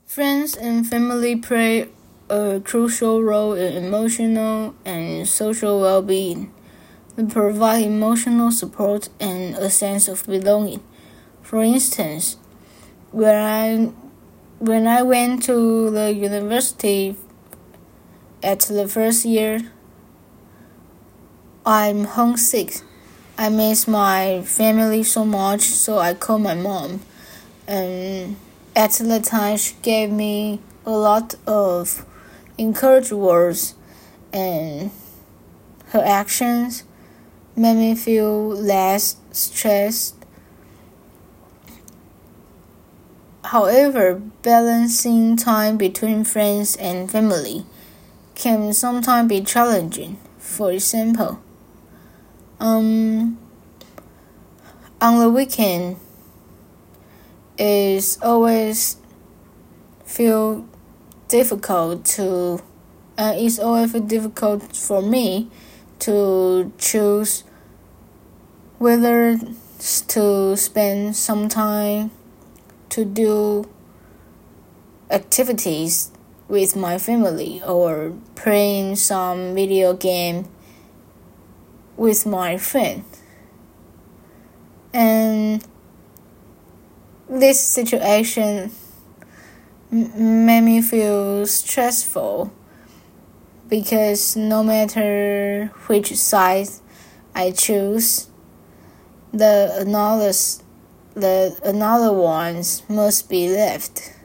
Friends and family play a crucial role in emotional and social well-being. They provide emotional support and a sense of belonging. For instance, when I went to the university at the first year, I'm homesick. I miss my family so much, so I called my mom. And at the time, she gave me a lot of encouraging words, and her actions made me feel less stressed. However, balancing time between friends and family can sometimes be challenging. For example, on the weekend, it's always feel difficult for me to choose whether to spend some time to do activities with my family or playing some video game with my friend. And this situation made me feel stressful because no matter which side I choose, the another ones must be left.